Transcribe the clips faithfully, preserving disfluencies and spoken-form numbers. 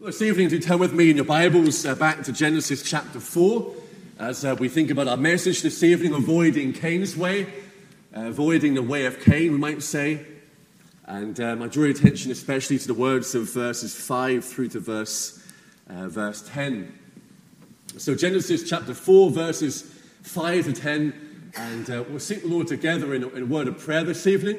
This evening, do turn with me in your Bibles uh, back to Genesis chapter four as uh, we think about our message this evening, avoiding Cain's way, uh, avoiding the way of Cain, we might say. And um, I draw your attention especially to the words of verses five through to verse, uh, verse ten. So Genesis chapter four, verses five to ten, and uh, we'll seek the Lord together in a, in a word of prayer this evening,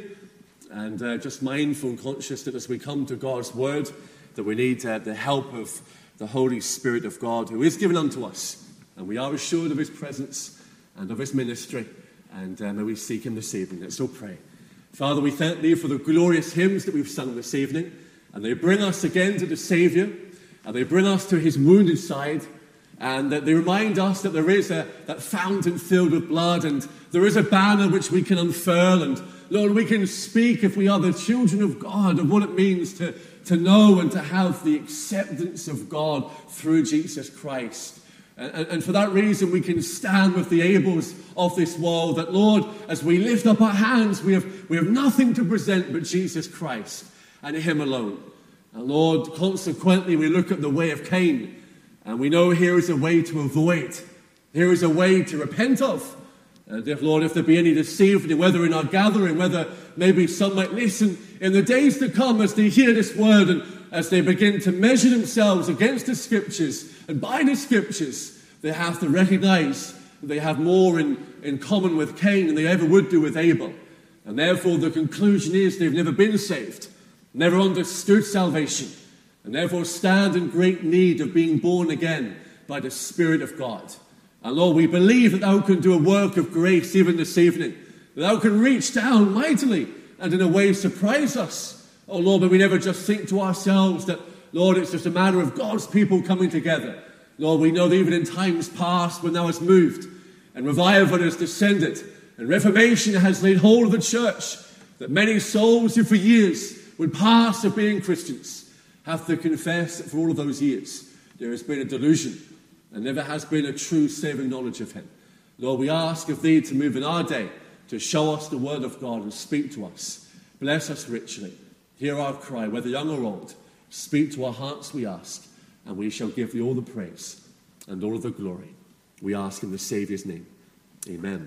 and uh, just mindful and conscious that as we come to God's word, that we need uh, the help of the Holy Spirit of God who is given unto us. And we are assured of his presence and of his ministry. And uh, may we seek him this evening. Let's all pray. Father, we thank thee for the glorious hymns that we've sung this evening. And they bring us again to the Saviour. And they bring us to his wounded side. And that they remind us that there is a, that fountain filled with blood. And there is a banner which we can unfurl. And Lord, we can speak, if we are the children of God, of what it means to to know and to have the acceptance of God through Jesus Christ. And, and for that reason, we can stand with the Abels of this world, that, Lord, as we lift up our hands, we have, we have nothing to present but Jesus Christ and him alone. And Lord, consequently, we look at the way of Cain, and we know here is a way to avoid. Here is a way to repent of. And if, Lord, if there be any this evening, whether in our gathering, whether maybe some might listen in the days to come as they hear this word and as they begin to measure themselves against the Scriptures and by the Scriptures, they have to recognize that they have more in, in common with Cain than they ever would do with Abel. And therefore the conclusion is they've never been saved, never understood salvation, and therefore stand in great need of being born again by the Spirit of God. And Lord, we believe that thou can do a work of grace even this evening. That thou can reach down mightily and in a way surprise us. Oh Lord, but we never just think to ourselves that, Lord, it's just a matter of God's people coming together. Lord, we know that even in times past when thou hast moved and revival has descended and reformation has laid hold of the church, that many souls who for years would pass of being Christians have to confess that for all of those years there has been a delusion. And never has been a true saving knowledge of him. Lord, we ask of thee to move in our day, to show us the word of God and speak to us. Bless us richly. Hear our cry, whether young or old. Speak to our hearts, we ask, and we shall give thee all the praise and all of the glory. We ask in the Saviour's name. Amen.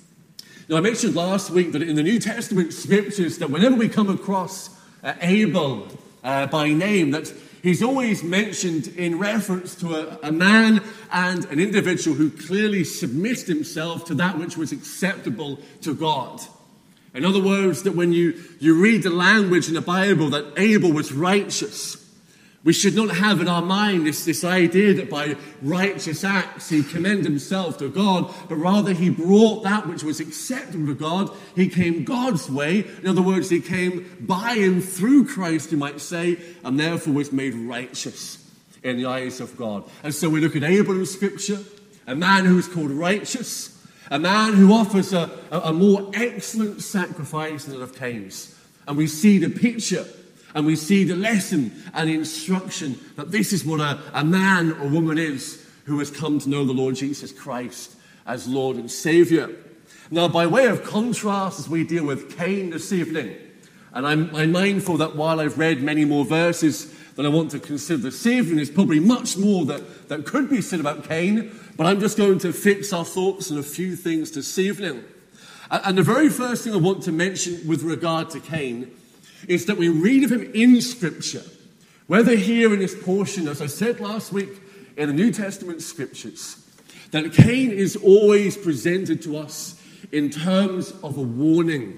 Now, I mentioned last week that in the New Testament scriptures, that whenever we come across uh, Abel uh, by name, that he's always mentioned in reference to a, a man and an individual who clearly submits himself to that which was acceptable to God. In other words, that when you, you read the language in the Bible that Abel was righteous, we should not have in our mind this, this idea that by righteous acts he commended himself to God, but rather he brought that which was acceptable to God. He came God's way. In other words, he came by and through Christ, you might say, and therefore was made righteous in the eyes of God. And so we look at Abel in Scripture, a man who is called righteous, a man who offers a, a, a more excellent sacrifice than that of Cain's. And we see the picture, and we see the lesson and the instruction that this is what a, a man or woman is who has come to know the Lord Jesus Christ as Lord and Saviour. Now, by way of contrast, as we deal with Cain this evening, and I'm, I'm mindful that while I've read many more verses that I want to consider this evening, there's probably much more that, that could be said about Cain, but I'm just going to fix our thoughts on a few things this evening. And, and the very first thing I want to mention with regard to Cain is that we read of him in Scripture, whether here in this portion, as I said last week, in the New Testament Scriptures, that Cain is always presented to us in terms of a warning,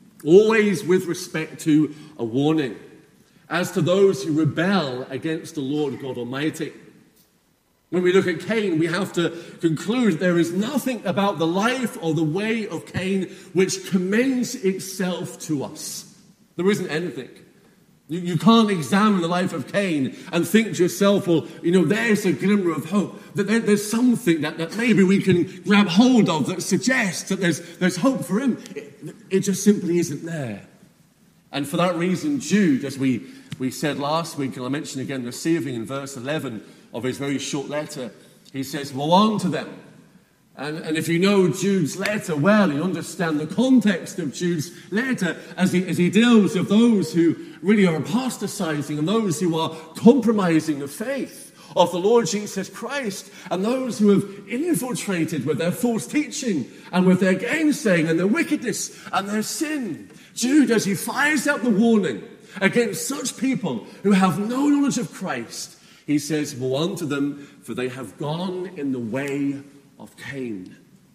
always with respect to a warning, as to those who rebel against the Lord God Almighty. When we look at Cain, we have to conclude there is nothing about the life or the way of Cain which commends itself to us. There isn't anything. You, you can't examine the life of Cain and think to yourself, well, you know, there's a glimmer of hope. That there, there's something that, that maybe we can grab hold of that suggests that there's, there's hope for him. It, it just simply isn't there. And for that reason, Jude, as we, we said last week, and I mentioned again this evening in verse eleven of his very short letter, he says, woe unto them And, and if you know Jude's letter well, you understand the context of Jude's letter as he, as he deals with those who really are apostatizing and those who are compromising the faith of the Lord Jesus Christ, and those who have infiltrated with their false teaching and with their gainsaying and their wickedness and their sin. Jude, as he fires out the warning against such people who have no knowledge of Christ, he says, "Woe unto them, for they have gone in the way of Cain."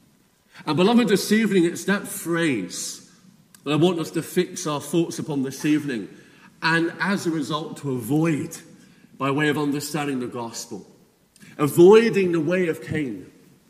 And beloved, this evening, it's that phrase that I want us to fix our thoughts upon this evening, and as a result to avoid by way of understanding the gospel. Avoiding the way of Cain.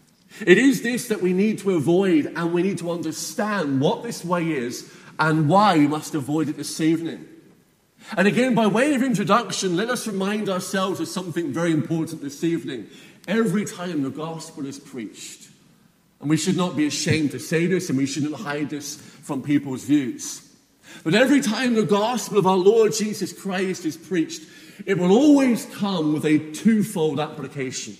It is this that we need to avoid, and we need to understand what this way is and why we must avoid it this evening. And again, by way of introduction, let us remind ourselves of something very important this evening. Every time the gospel is preached, and we should not be ashamed to say this, and we shouldn't hide this from people's views, but every time the gospel of our Lord Jesus Christ is preached, it will always come with a twofold application.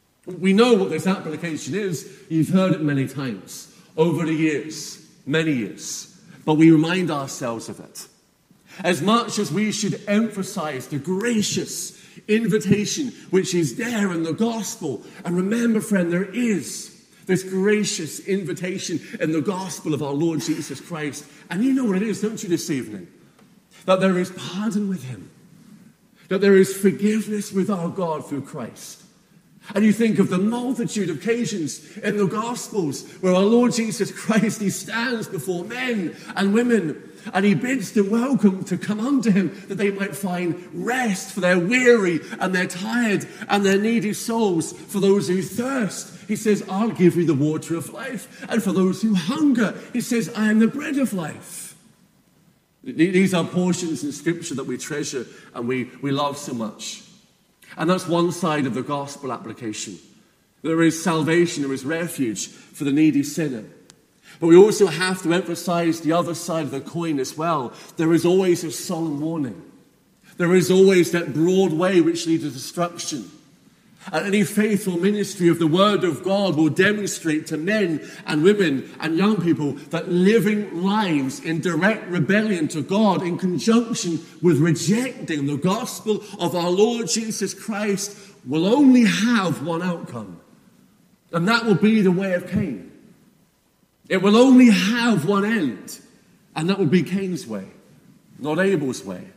We know what this application is. You've heard it many times over the years, many years, but we remind ourselves of it. As much as we should emphasize the gracious invitation which is there in the gospel, and remember, friend, there is this gracious invitation in the gospel of our Lord Jesus Christ. And you know what it is, don't you, this evening? That there is pardon with him. That there is forgiveness with our God through Christ. And you think of the multitude of occasions in the Gospels where our Lord Jesus Christ, he stands before men and women and he bids them welcome to come unto him that they might find rest for their weary and their tired and their needy souls. For those who thirst, he says, I'll give you the water of life. And for those who hunger, he says, I am the bread of life. These are portions in Scripture that we treasure and we, we love so much. And that's one side of the gospel application. There is salvation, there is refuge for the needy sinner. But we also have to emphasize the other side of the coin as well. There is always a solemn warning. There is always that broad way which leads to destruction. And any faithful ministry of the Word of God will demonstrate to men and women and young people that living lives in direct rebellion to God in conjunction with rejecting the gospel of our Lord Jesus Christ will only have one outcome. And that will be the way of Cain. It will only have one end. And that will be Cain's way, not Abel's way.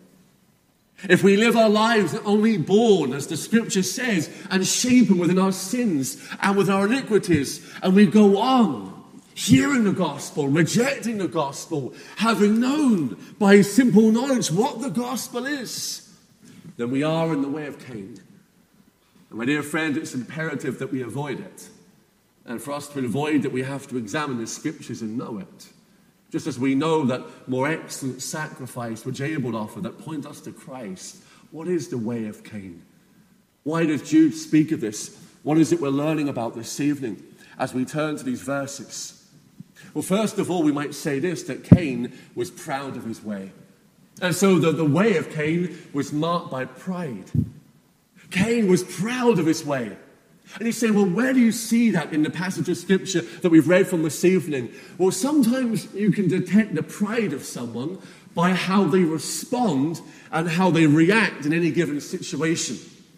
If we live our lives only born, as the Scripture says, and shapen within our sins and with our iniquities, and we go on hearing the gospel, rejecting the gospel, having known by simple knowledge what the gospel is, then we are in the way of Cain. And my dear friend, it's imperative that we avoid it. And for us to avoid it, we have to examine the Scriptures and know it. Just as we know that more excellent sacrifice which Abel offered that point us to Christ. What is the way of Cain? Why does Jude speak of this? What is it we're learning about this evening as we turn to these verses? Well, first of all, we might say this, that Cain was proud of his way. And so the, the way of Cain was marked by pride. Cain was proud of his way. And you say, well, where do you see that in the passage of Scripture that we've read from this evening? Well, sometimes you can detect the pride of someone by how they respond and how they react in any given situation.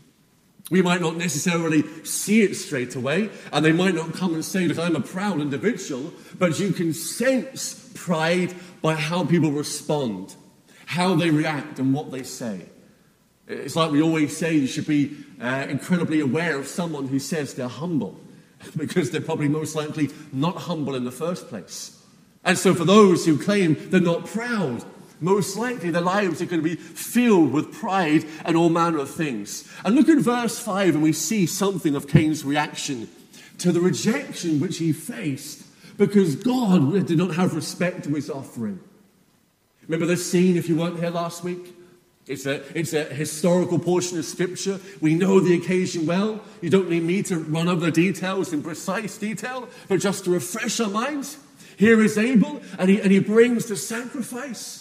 We might not necessarily see it straight away, and they might not come and say that I'm a proud individual, but you can sense pride by how people respond, how they react, and what they say. It's like we always say, you should be uh, incredibly aware of someone who says they're humble, because they're probably most likely not humble in the first place. And so for those who claim they're not proud, most likely their lives are going to be filled with pride and all manner of things. And look at verse five, and we see something of Cain's reaction to the rejection which he faced, because God did not have respect to his offering. Remember this scene if you weren't here last week? It's a, it's a historical portion of Scripture. We know the occasion well. You don't need me to run over the details in precise detail, but just to refresh our minds. Here is Abel, and he, and he brings the sacrifice.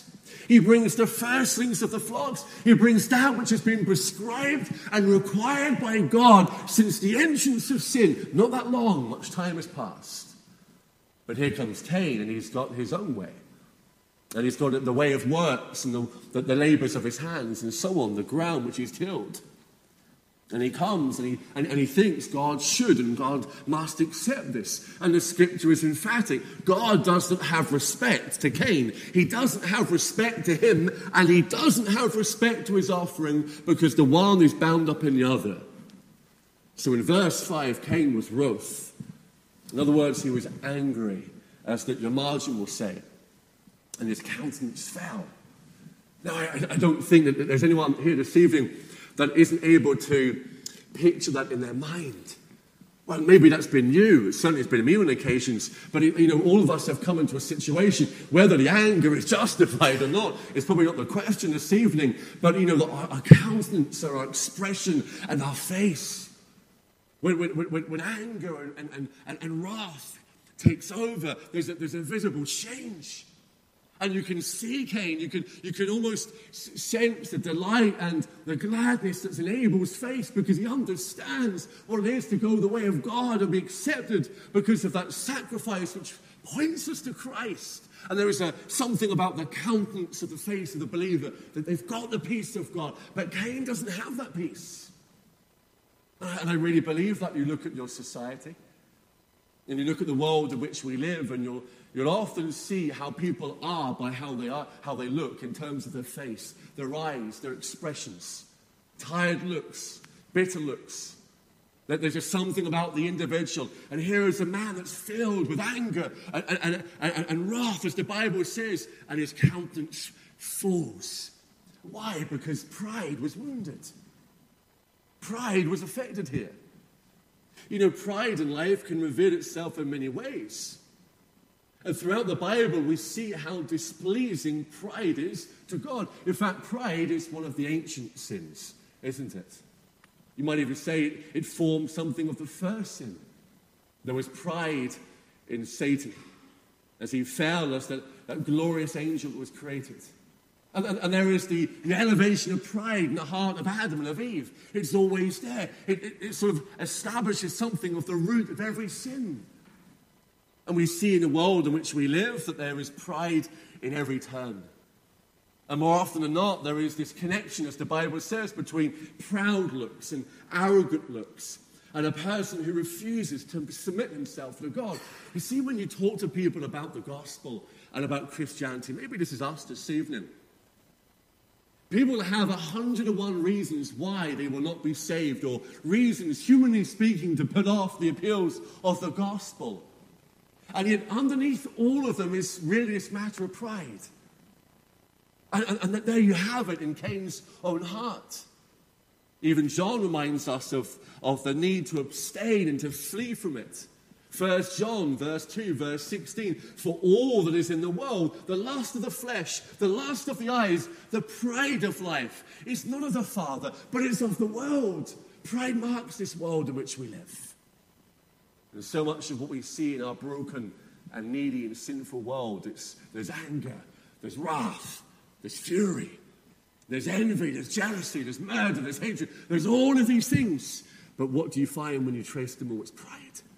He brings the firstlings of the flocks. He brings that which has been prescribed and required by God since the entrance of sin. Not that long, much time has passed. But here comes Cain, and he's got his own way. And he's got the way of works and the, the, the labours of his hands and so on, the ground which he's tilled. And he comes and he, and, and he thinks God should and God must accept this. And the scripture is emphatic. God doesn't have respect to Cain. He doesn't have respect to him, and he doesn't have respect to his offering, because the one is bound up in the other. So in verse five, Cain was wroth. In other words, he was angry, as that your margin will say. And his countenance fell. Now, I, I don't think that there's anyone here this evening that isn't able to picture that in their mind. Well, maybe that's been you. Certainly it's been me on occasions. But, you know, all of us have come into a situation, whether the anger is justified or not, is probably not the question this evening. But, you know, our, our countenance, our expression, and our face. When, when, when, when anger and, and, and, and wrath takes over, there's a, there's a visible change. And you can see Cain, you can, you can almost sense the delight and the gladness that's in Abel's face, because he understands what it is to go the way of God and be accepted because of that sacrifice which points us to Christ. And there is a, something about the countenance of the face of the believer, that they've got the peace of God. But Cain doesn't have that peace. And I really believe that. You look at your society, and you look at the world in which we live, and you'll, you'll often see how people are by how they are, how they look in terms of their face, their eyes, their expressions. Tired looks, bitter looks. That there's just something about the individual. And here is a man that's filled with anger and, and, and, and wrath, as the Bible says, and his countenance falls. Why? Because pride was wounded. Pride was affected here. You know, pride in life can reveal itself in many ways. And throughout the Bible, we see how displeasing pride is to God. In fact, pride is one of the ancient sins, isn't it? You might even say it, it formed something of the first sin. There was pride in Satan as he fell as that, that glorious angel that was created. And, and, and there is the, the elevation of pride in the heart of Adam and of Eve. It's always there. It, it, it sort of establishes something of the root of every sin. And we see in the world in which we live that there is pride in every turn. And more often than not, there is this connection, as the Bible says, between proud looks and arrogant looks, and a person who refuses to submit himself to God. You see, when you talk to people about the gospel and about Christianity, maybe this is us this evening, people have a hundred and one reasons why they will not be saved, or reasons, humanly speaking, to put off the appeals of the gospel. And yet underneath all of them is really this matter of pride. And, and, and there you have it in Cain's own heart. Even John reminds us of, of the need to abstain and to flee from it. First John, verse two, verse sixteen, for all that is in the world, the lust of the flesh, the lust of the eyes, the pride of life, is not of the Father, but is of the world. Pride marks this world in which we live. And so much of what we see in our broken and needy and sinful world, it's, there's anger, there's wrath, there's fury, there's envy, there's jealousy, there's murder, there's hatred, there's all of these things. But what do you find when you trace them all? It's pride.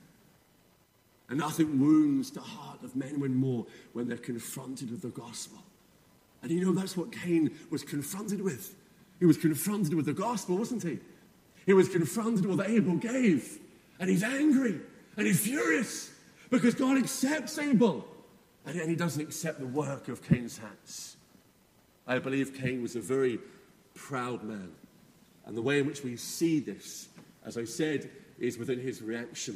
And nothing wounds the heart of men when more when they're confronted with the gospel. And you know, that's what Cain was confronted with. He was confronted with the gospel, wasn't he? He was confronted with what Abel gave. And he's angry. And he's furious because God accepts Abel. And then he doesn't accept the work of Cain's hands. I believe Cain was a very proud man. And the way in which we see this, as I said, is within his reaction.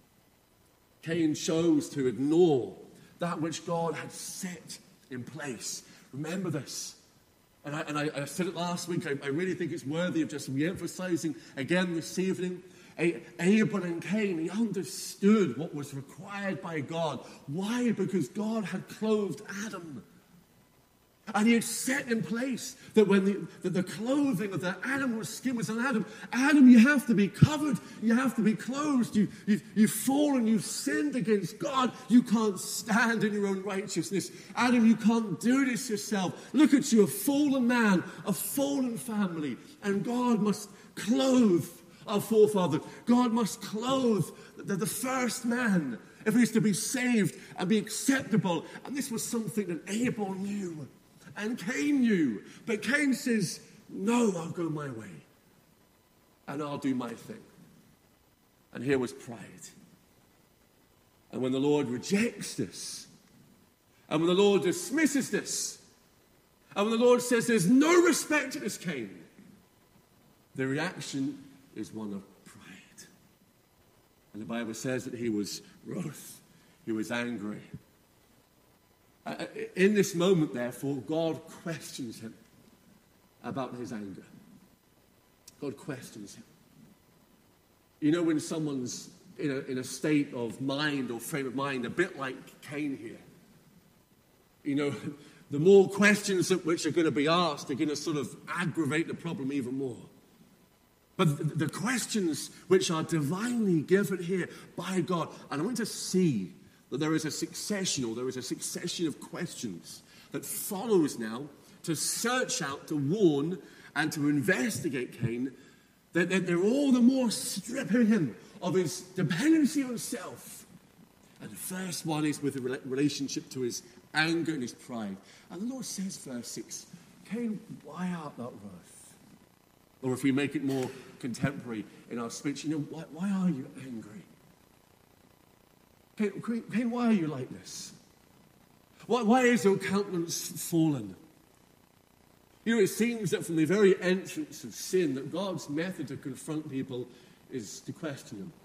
Cain chose to ignore that which God had set in place. Remember this. And I, and I, I said it last week. I, I really think it's worthy of just re-emphasizing again this evening. Abel and Cain, he understood what was required by God. Why? Because God had clothed Adam. And he had set in place that when the, that the clothing of the animal skin was on Adam, Adam, you have to be covered, you have to be clothed, you, you've, you've fallen, you've sinned against God, you can't stand in your own righteousness. Adam, you can't do this yourself. Look at you, a fallen man, a fallen family, and God must clothe our forefather. God must clothe the, the first man if he's to be saved and be acceptable. And this was something that Abel knew. And Cain knew. But Cain says, no, I'll go my way. And I'll do my thing. And here was pride. And when the Lord rejects this, and when the Lord dismisses this, and when the Lord says there's no respect to this Cain, the reaction is one of pride. And the Bible says that he was wroth. He was angry. Uh, in this moment, therefore, God questions him about his anger. God questions him. You know, when someone's in a, in a state of mind or frame of mind, a bit like Cain here, you know, the more questions that which are going to be asked are going to sort of aggravate the problem even more. But the, the questions which are divinely given here by God, and I want to see that there is a succession, or there is a succession of questions that follows now to search out, to warn, and to investigate Cain, that, that they're all the more stripping him of his dependency on self. And the first one is with the relationship to his anger and his pride. And the Lord says, verse six, Cain, why art thou wroth? Or if we make it more contemporary in our speech, you know, why, why are you angry? Cain, Cain, why are you like this? Why, why is your countenance fallen? You know, it seems that from the very entrance of sin, that God's method to confront people is to question them.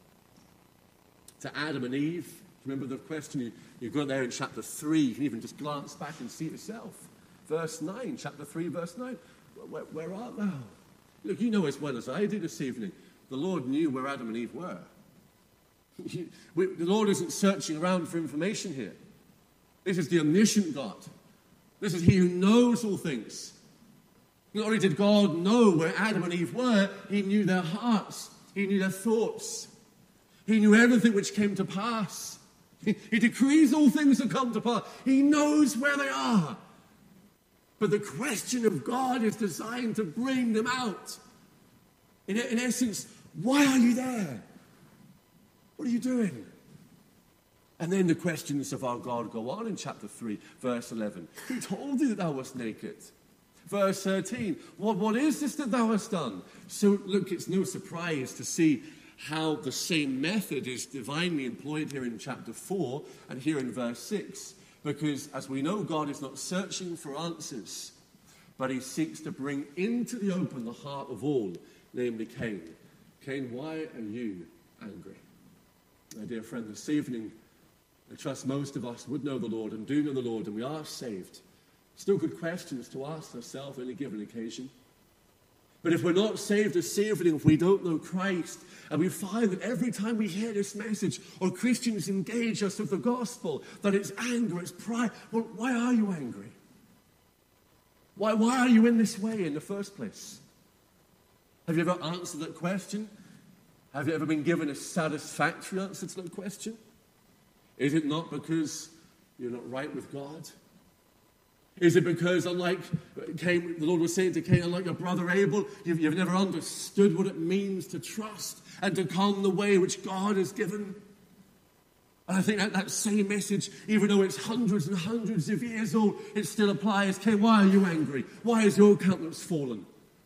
To Adam and Eve, remember the question, you, you go there in chapter three, you can even just glance back and see it yourself. Verse nine, chapter three, verse nine, where, where art thou? Look, you know as well as I do this evening, the Lord knew where Adam and Eve were. We, the Lord isn't searching around for information here. This is the omniscient God. This is he who knows all things. Not only did God know where Adam and Eve were, he knew their hearts. He knew their thoughts. He knew everything which came to pass. He, he decrees all things that come to pass. He knows where they are. But the question of God is designed to bring them out. In, in essence, why are you there? What are you doing? And then the questions of our God go on in chapter three, verse eleven. Who told thee that thou wast naked? Verse thirteen. What, what is this that thou hast done? So, look, it's no surprise to see how the same method is divinely employed here in chapter four and here in verse six. Because, as we know, God is not searching for answers, but he seeks to bring into the open the heart of all, namely Cain. Cain, why are you angry? My dear friend, this evening, I trust most of us would know the Lord and do know the Lord, and we are saved. Still good questions to ask ourselves on any given occasion. But if we're not saved this evening, if we don't know Christ, and we find that every time we hear this message, or Christians engage us with the gospel, that it's anger, it's pride, well, why are you angry? Why, why are you in this way in the first place? Have you ever answered that question? Have you ever been given a satisfactory answer to that question? Is it not because you're not right with God? Is it because, unlike Cain, the Lord was saying to Cain, unlike your brother Abel, you've, you've never understood what it means to trust and to come the way which God has given? And I think that, that same message, even though it's hundreds and hundreds of years old, it still applies. Cain, why are you angry? Why is your countenance fallen?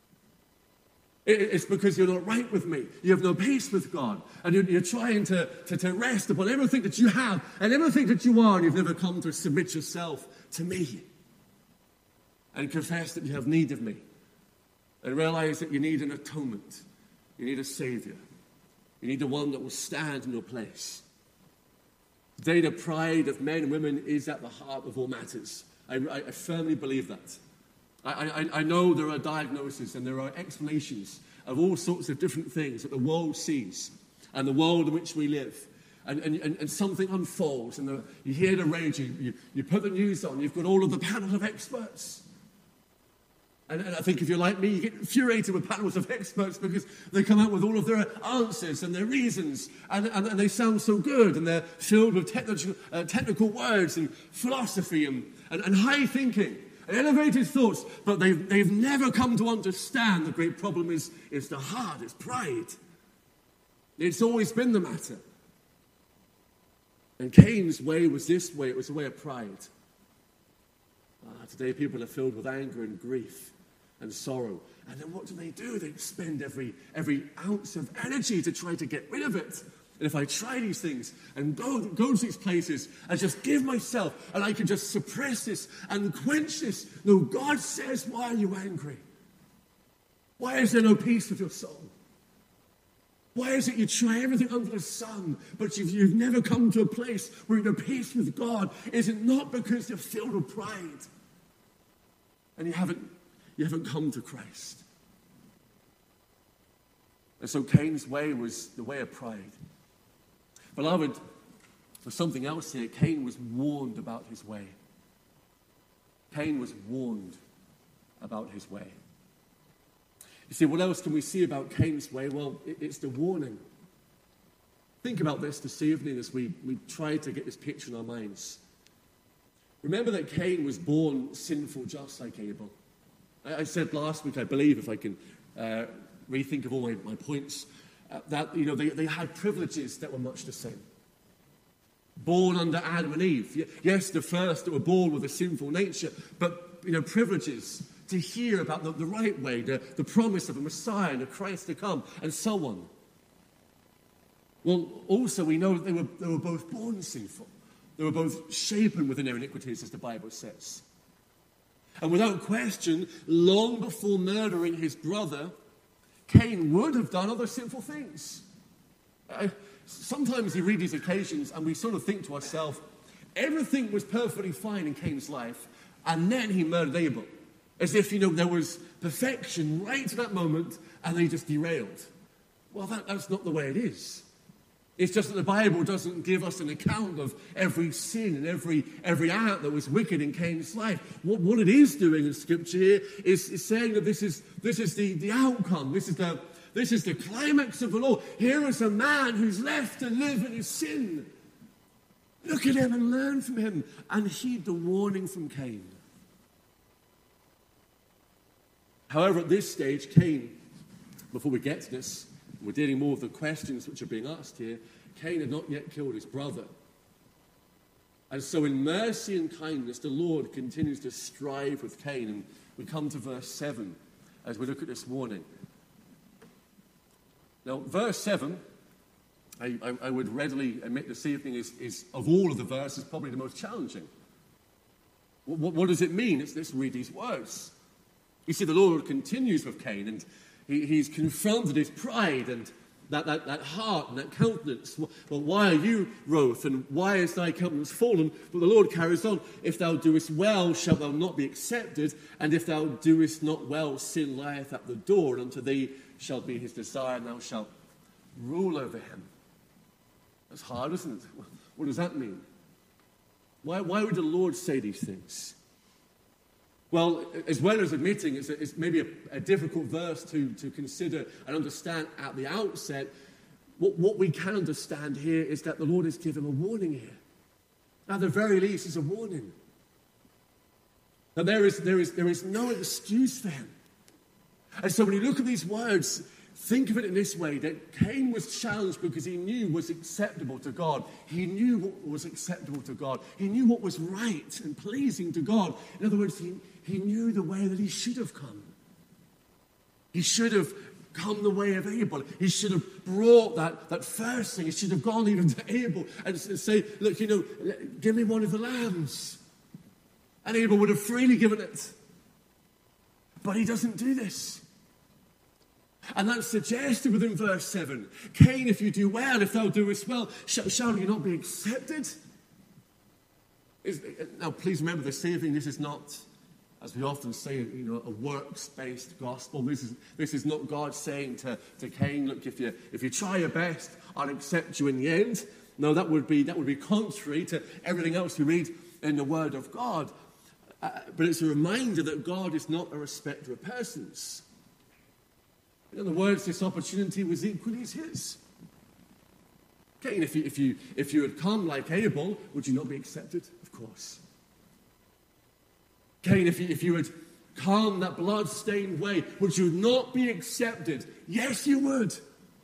It's because you're not right with me. You have no peace with God. And you're, you're trying to, to, to rest upon everything that you have and everything that you are, and you've never come to submit yourself to me and confess that you have need of me and realize that you need an atonement. You need a Savior. You need the one that will stand in your place. Today, the pride of men and women is at the heart of all matters. I, I, I firmly believe that. I, I, I know there are diagnoses and there are explanations of all sorts of different things that the world sees and the world in which we live. And, and, and something unfolds and the, you hear the rage, you, you, you put the news on, you've got all of the panel of experts. And, and I think if you're like me, you get infuriated with panels of experts because they come out with all of their answers and their reasons, and, and, and they sound so good, and they're filled with technical, uh, technical words and philosophy and, and, and high thinking and elevated thoughts, but they've, they've never come to understand the great problem is, is the heart, it's pride. It's always been the matter. And Cain's way was this way, it was a way of pride. Ah, today people are filled with anger and grief and sorrow. And then what do they do? They spend every, every ounce of energy to try to get rid of it. And if I try these things and go, go to these places and just give myself, and I can just suppress this and quench this. No, God says, why are you angry? Why is there no peace with your soul? Why is it you try everything under the sun, but you've, you've never come to a place where you're at peace with God? Is it not because you're filled with pride? And you haven't, you haven't come to Christ. And so Cain's way was the way of pride. Beloved, there's something else here. Cain was warned about his way. Cain was warned about his way. You see, what else can we see about Cain's way? Well, it's the warning. Think about this this evening as we, we try to get this picture in our minds. Remember that Cain was born sinful just like Abel. I, I said last week, I believe, if I can uh, rethink of all my, my points, uh, that you know they, they had privileges that were much the same. Born under Adam and Eve. Yes, the first that were born with a sinful nature, but you know, privileges to hear about the, the right way, the, the promise of a Messiah and a Christ to come, and so on. Well, also we know that they were, they were both born sinful. They were both shapen within their iniquities, as the Bible says. And without question, long before murdering his brother, Cain would have done other sinful things. Uh, sometimes you read these occasions and we sort of think to ourselves, everything was perfectly fine in Cain's life, and then he murdered Abel. As if, you know, there was perfection right to that moment, and they just derailed. Well, that, that's not the way it is. It's just that the Bible doesn't give us an account of every sin and every, every act that was wicked in Cain's life. What, what it is doing in Scripture here is, is saying that this is, this is the, the outcome. This is the, this is the climax of the law. Here is a man who's left to live in his sin. Look at him and learn from him and heed the warning from Cain. However, at this stage, Cain, before we get to this, we're dealing more with the questions which are being asked here. Cain had not yet killed his brother. And so in mercy and kindness, the Lord continues to strive with Cain. And we come to verse seven as we look at this warning. Now, verse seven, I, I, I would readily admit this evening, is, is of all of the verses, probably the most challenging. What, what, what does it mean? It's, let's read these words. You see, the Lord continues with Cain, and he, he's confronted his pride and that, that, that heart and that countenance. Well, why are you wroth, and why is thy countenance fallen? But the Lord carries on. If thou doest well, shalt thou not be accepted, and if thou doest not well, sin lieth at the door, and unto thee shall be his desire, and thou shalt rule over him. That's hard, isn't it? What does that mean? Why, why would the Lord say these things? Well, as well as admitting it's, a, it's maybe a, a difficult verse to, to consider and understand at the outset, what, what we can understand here is that the Lord has given a warning here. At the very least, it's a warning. That there is, there is, there is no excuse for him. And so when you look at these words, think of it in this way, that Cain was challenged because he knew what was acceptable to God. He knew what was acceptable to God. He knew what was right and pleasing to God. In other words, he, he knew the way that he should have come. He should have come the way of Abel. He should have brought that, that first thing. He should have gone even to Abel and say, look, you know, give me one of the lambs. And Abel would have freely given it. But he doesn't do this. And that's suggested within verse seven. Cain, if you do well, if thou doest well, shall, shall you not be accepted? Is, now, please remember this evening, this is not, as we often say, you know, a works-based gospel. This is, this is not God saying to, to Cain, look, if you, if you try your best, I'll accept you in the end. No, that would be, that would be contrary to everything else we read in the Word of God. Uh, but it's a reminder that God is not a respecter of persons. In other words, this opportunity was equally as his. Cain, if you, if you, if you had come like Abel, would you not be accepted? Of course. Cain, if you, if you had come that blood-stained way, would you not be accepted? Yes, you would.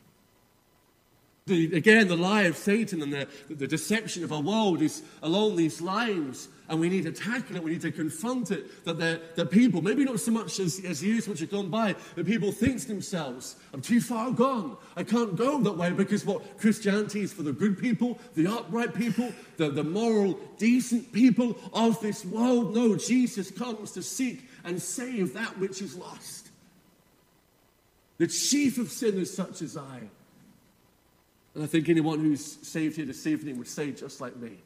The, again, the lie of Satan and the, the deception of our world is along these lines, and we need to tackle it, we need to confront it, that the, the people, maybe not so much as, as years which have gone by, but people think to themselves, I'm too far gone, I can't go that way, because what Christianity is for the good people, the upright people, the, the moral, decent people of this world. No, Jesus comes to seek and save that which is lost. The chief of sinners such as I. And I think anyone who's saved here this evening would say just like me.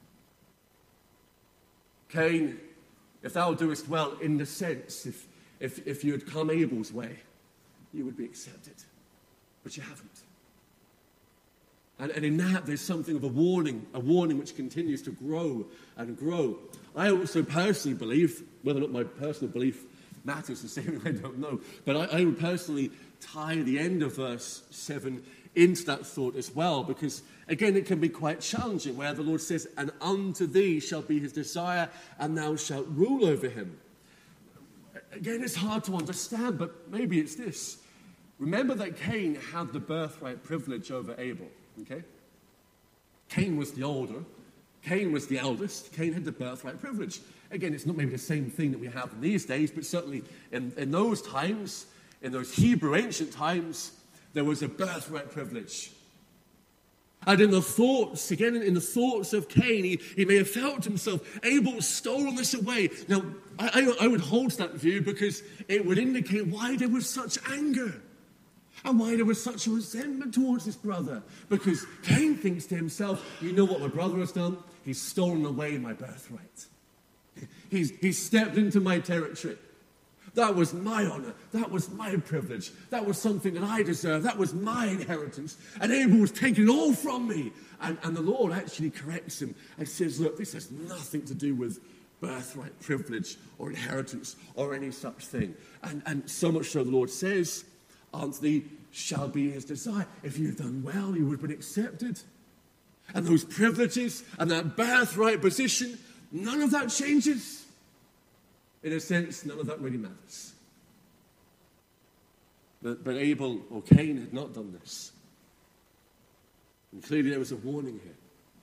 Cain, if thou doest well, in the sense, if, if, if you had come Abel's way, you would be accepted. But you haven't. And, and in that, there's something of a warning, a warning which continues to grow and grow. I also personally believe, whether or not my personal belief matters this evening, I don't know, but I, I would personally tie the end of verse seven into that thought as well, because again it can be quite challenging, where the Lord says, and unto thee shall be his desire, and thou shalt rule over him. Again, it's hard to understand, but maybe it's this. Remember that Cain had the birthright privilege over Abel, okay? Cain was the older, Cain was the eldest, Cain had the birthright privilege. Again, it's not maybe the same thing that we have in these days, but certainly in, in those times, in those Hebrew ancient times, there was a birthright privilege. And in the thoughts, again, in the thoughts of Cain, he, he may have felt to himself, Abel stolen this away. Now, I, I, I would hold to that view because it would indicate why there was such anger and why there was such a resentment towards his brother. Because Cain thinks to himself, you know what my brother has done? He's stolen away my birthright. He's, he's stepped into my territory. That was my honor. That was my privilege. That was something that I deserved. That was my inheritance. And Abel was taking it all from me. And, and the Lord actually corrects him and says, look, this has nothing to do with birthright privilege or inheritance or any such thing. And, and so much so the Lord says, unto thee shall be his desire. If you had done well, you would have been accepted. And those privileges and that birthright position, none of that changes. In a sense, none of that really matters. But, but Abel or Cain had not done this. And clearly there was a warning here.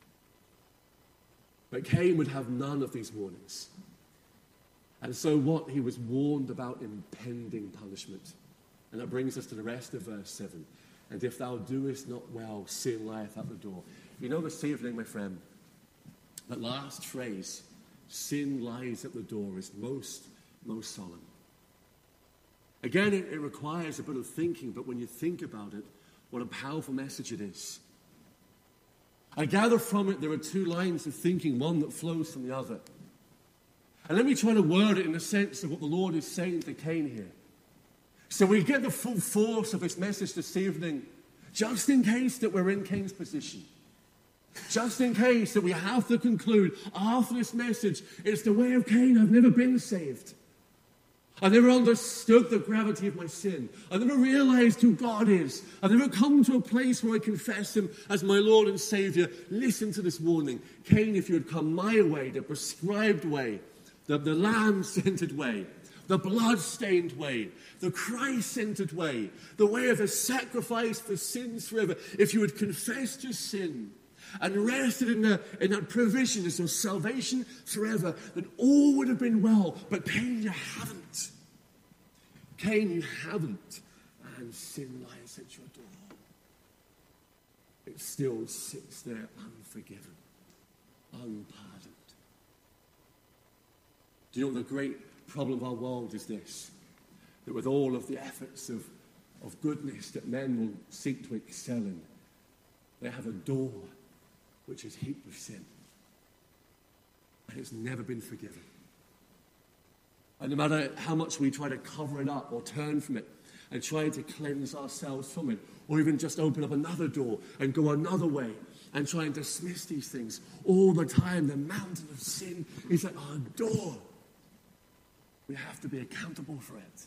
But Cain would have none of these warnings. And so what? He was warned about impending punishment. And that brings us to the rest of verse seven. And if thou doest not well, sin lieth at the door. You know this evening, my friend, that last phrase, sin lies at the door, is most, most solemn. Again, it, it requires a bit of thinking, but when you think about it, what a powerful message it is. I gather from it there are two lines of thinking, one that flows from the other. And let me try to word it in the sense of what the Lord is saying to Cain here. So we get the full force of this message this evening, just in case that we're in Cain's position. Just in case that we have to conclude after this message, it's the way of Cain. I've never been saved. I've never understood the gravity of my sin. I've never realized who God is. I've never come to a place where I confess him as my Lord and Savior. Listen to this warning. Cain, if you had come my way, the prescribed way, the, the lamb-scented way, the blood-stained way, the Christ-centered way, the way of a sacrifice for sins forever, if you had confessed your sin and rested in, the, in that provision of salvation forever, then all would have been well. But Cain, you haven't. Cain, you haven't. And sin lies at your door. It still sits there unforgiven, unpardoned. Do you know what the great problem of our world is this? That with all of the efforts of, of goodness that men will seek to excel in, they have a door which is heaped with sin. And it's never been forgiven. And no matter how much we try to cover it up or turn from it and try to cleanse ourselves from it, or even just open up another door and go another way and try and dismiss these things, all the time the mountain of sin is at our door. we have to be accountable for it.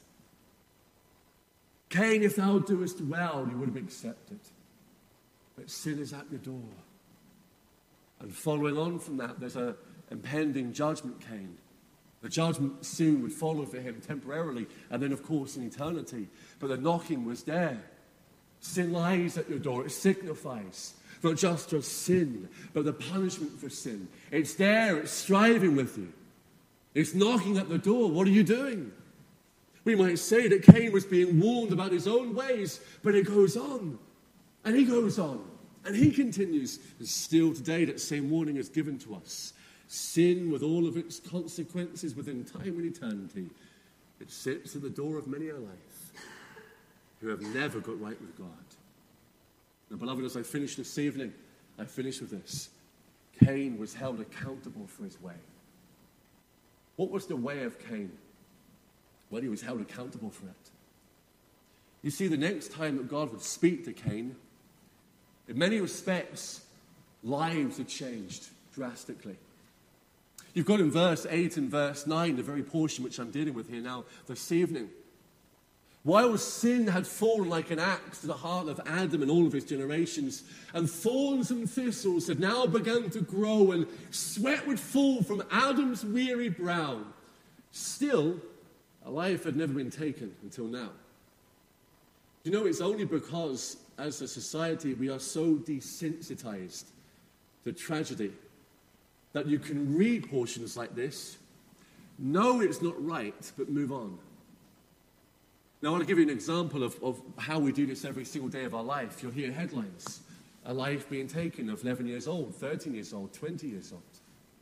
Cain, if thou doest well, you would have accepted. But sin is at your door. And following on from that, there's an impending judgment, Cain. The judgment soon would follow for him temporarily, and then, of course, in eternity. But the knocking was there. Sin lies at your door. It signifies not just your sin, but the punishment for sin. It's there. It's striving with you. It's knocking at the door. What are you doing? We might say that Cain was being warned about his own ways, but it goes on. And he goes on. And he continues. And still today, that same warning is given to us. Sin, with all of its consequences within time and eternity, it sits at the door of many a life who have never got right with God. Now, beloved, as I finish this evening, I finish with this. Cain was held accountable for his way. What was the way of Cain? Well, he was held accountable for it. You see, the next time that God would speak to Cain, in many respects, lives had changed drastically. You've got in verse eight and verse nine, the very portion which I'm dealing with here now this evening. While sin had fallen like an axe to the heart of Adam and all of his generations, and thorns and thistles had now begun to grow, and sweat would fall from Adam's weary brow, still, a life had never been taken until now. You know, it's only because, as a society, we are so desensitized to tragedy that you can read portions like this, know it's not right, but move on. Now, I want to give you an example of, of how we do this every single day of our life. You'll hear headlines. A life being taken of eleven years old, thirteen years old, twenty years old.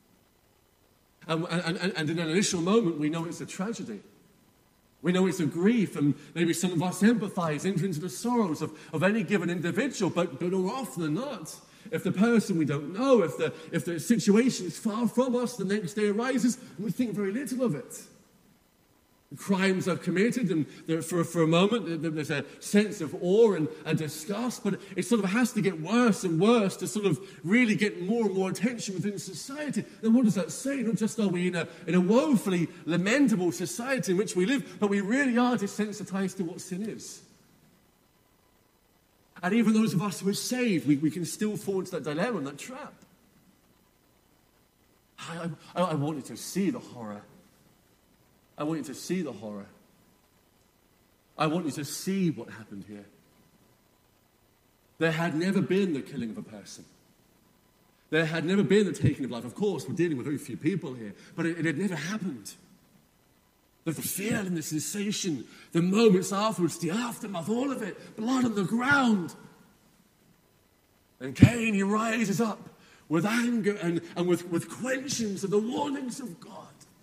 And, and, and in an initial moment, we know it's a tragedy. We know it's a grief, and maybe some of us empathize, enter into the sorrows of, of any given individual, but, but more often than not, if the person we don't know, if the, if the situation is far from us, the next day arises, we think very little of it. Crimes are committed, and there, for, for a moment there's a sense of awe and, and disgust, but it sort of has to get worse and worse to sort of really get more and more attention within society. Then what does that say? Not just are we in a, in a woefully lamentable society in which we live, but we really are desensitized to what sin is. And even those of us who are saved, we, we can still fall into that dilemma and that trap. I, I, I want you to see the horror. I want you to see the horror. I want you to see what happened here. There had never been the killing of a person. There had never been the taking of life. Of course, we're dealing with very few people here, but it, it had never happened. The, the feeling, the sensation, the moments afterwards, the aftermath, all of it, blood on the ground. And Cain, he rises up with anger and, and with, with questions of the warnings of God.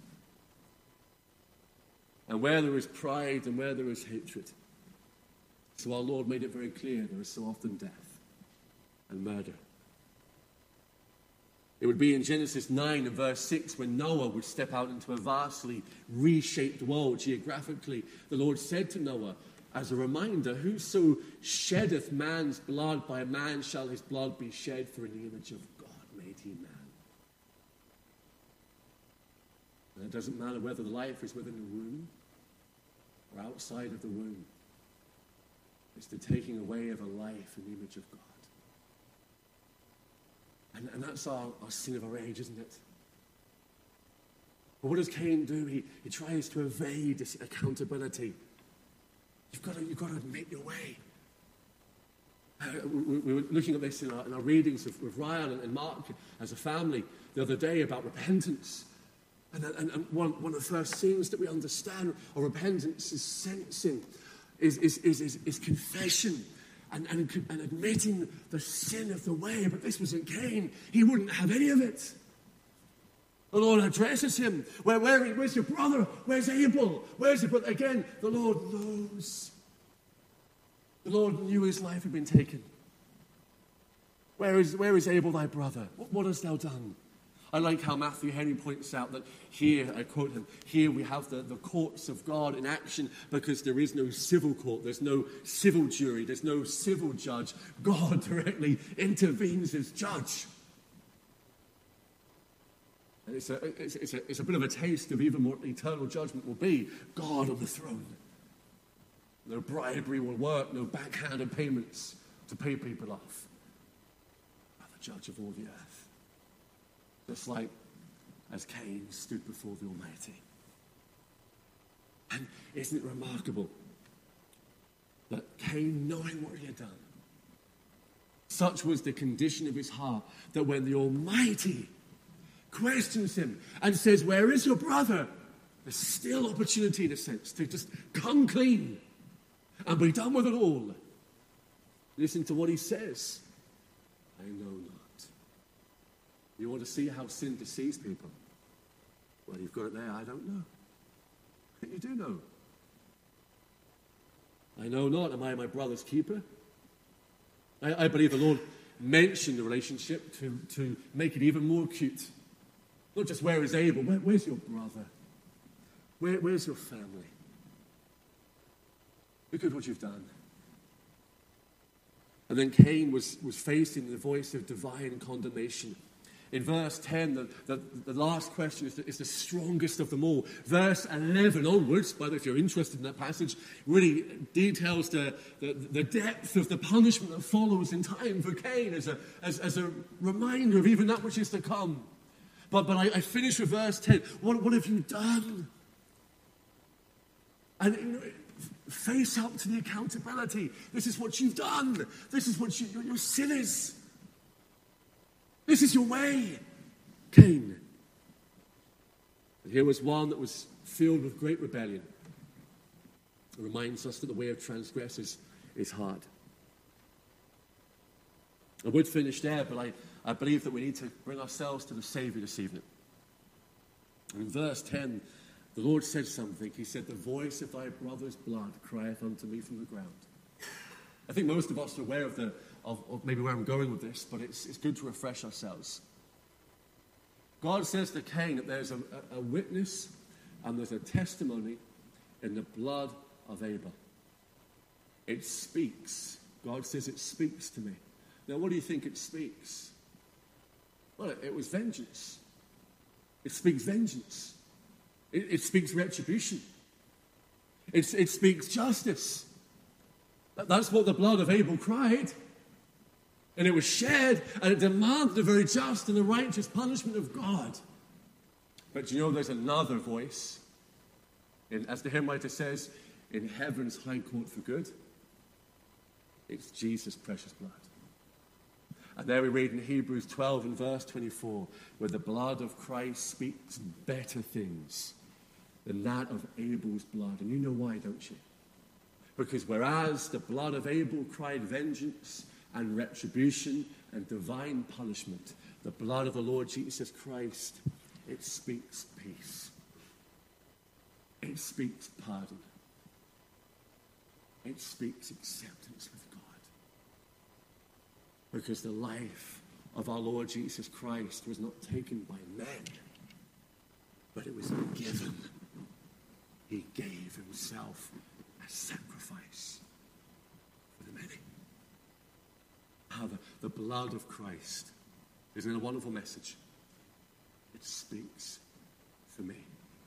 And where there is pride and where there is hatred. So our Lord made it very clear there is so often death and murder. It would be in Genesis nine and verse six when Noah would step out into a vastly reshaped world geographically. The Lord said to Noah, as a reminder, whoso sheddeth man's blood, by man shall his blood be shed, for in the image of God made he man. And it doesn't matter whether the life is within the womb or outside of the womb. It's the taking away of a life in the image of God. And, and that's our, our sin of our age, isn't it? But what does Cain do? He, he tries to evade this accountability. You've got to, you've got to admit your way. Uh, we, we were looking at this in our, in our readings with, with Ryan and, and Mark as a family the other day about repentance. And, and, and one, one of the first things that we understand of repentance is sensing, is, is, is, is, is confession and, and, and admitting the sin of the way. But this wasn't Cain. He wouldn't have any of it. The Lord addresses him. Where, where, where's your brother? Where's Abel? Where's it? But again, the Lord knows. The Lord knew his life had been taken. Where is, where is Abel, thy brother? What, what hast thou done? I like how Matthew Henry points out that here, I quote him, here we have the, the courts of God in action because there is no civil court, there's no civil jury, there's no civil judge. God directly intervenes as judge. And it's a, it's, it's, a, it's a bit of a taste of even what eternal judgment will be. God on the throne. No bribery will work, no backhanded payments to pay people off. By the judge of all the earth. Just like as Cain stood before the Almighty. And isn't it remarkable that Cain, knowing what he had done, such was the condition of his heart, that when the Almighty questions him and says, where is your brother? There's still opportunity, in a sense, to just come clean and be done with it all. Listen to what he says. I know not. You want to see how sin deceives people? Well, you've got it there. I don't know. You do know. I know not. Am I my brother's keeper? I, I believe the Lord mentioned the relationship to, to make it even more acute. Not just where is Abel, where, where's your brother? Where, where's your family? Look at what you've done. And then Cain was, was facing the voice of divine condemnation. In verse ten, the, the, the last question is the, is the strongest of them all. Verse eleven onwards, but if you're interested in that passage, really details the, the, the depth of the punishment that follows in time for Cain as a, as, as a reminder of even that which is to come. But, but I, I finish with verse ten. What, what have you done? And you know, face up to the accountability. This is what you've done. This is what you, your, your sin is. This is your way, Cain. And here was one that was filled with great rebellion. It reminds us that the way of transgressors is hard. I would finish there, but I, I believe that we need to bring ourselves to the Savior this evening. And in verse ten, the Lord said something. He said, the voice of thy brother's blood crieth unto me from the ground. I think most of us are aware of the Of, of maybe where I'm going with this, but it's, it's good to refresh ourselves. God says to Cain that there's a, a, a witness and there's a testimony in the blood of Abel. It speaks. God says it speaks to me. Now, what do you think it speaks? Well, it, it was vengeance. It speaks vengeance. It, it speaks retribution. It, it speaks justice. That, that's what the blood of Abel cried. And it was shed, and it demanded the very just and the righteous punishment of God. But you know, there's another voice, in, as the hymn writer says, in heaven's high court for good. It's Jesus' precious blood. And there we read in Hebrews twelve and verse twenty-four, where the blood of Christ speaks better things than that of Abel's blood. And you know why, don't you? Because whereas the blood of Abel cried vengeance and retribution and divine punishment, the blood of the Lord Jesus Christ, it speaks peace. It speaks pardon. It speaks acceptance with God. Because the life of our Lord Jesus Christ was not taken by men, but it was given. He gave himself as sacrifice for the many. How the, the blood of Christ, isn't it a wonderful message? It speaks for me.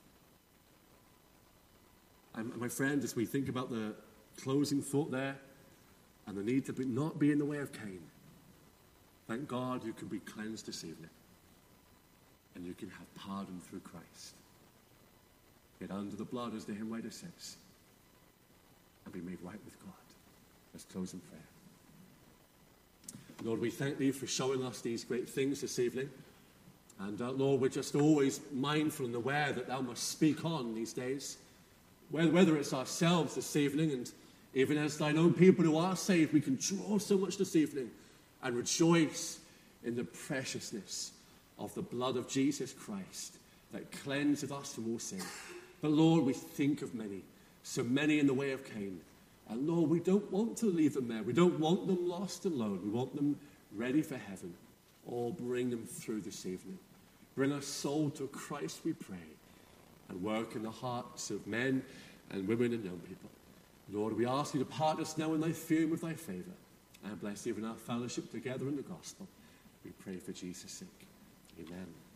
And my friend, as we think about the closing thought there, and the need to be, not be in the way of Cain, thank God you can be cleansed this evening, and you can have pardon through Christ. Get under the blood, as the hymn writer says, and be made right with God. Let's close in prayer. Lord, we thank thee for showing us these great things this evening. And uh, Lord, we're just always mindful and aware that thou must speak on these days. Whether, whether it's ourselves this evening, and even as thine own people who are saved, we can draw so much this evening and rejoice in the preciousness of the blood of Jesus Christ that cleanseth us from all sin. But Lord, we think of many, so many in the way of Cain. And Lord, we don't want to leave them there. We don't want them lost alone. We want them ready for heaven. Oh, bring them through this evening. Bring our soul to Christ, we pray, and work in the hearts of men and women and young people. Lord, we ask you to part us now in thy fear with thy favor, and bless even our fellowship together in the gospel. We pray for Jesus' sake. Amen.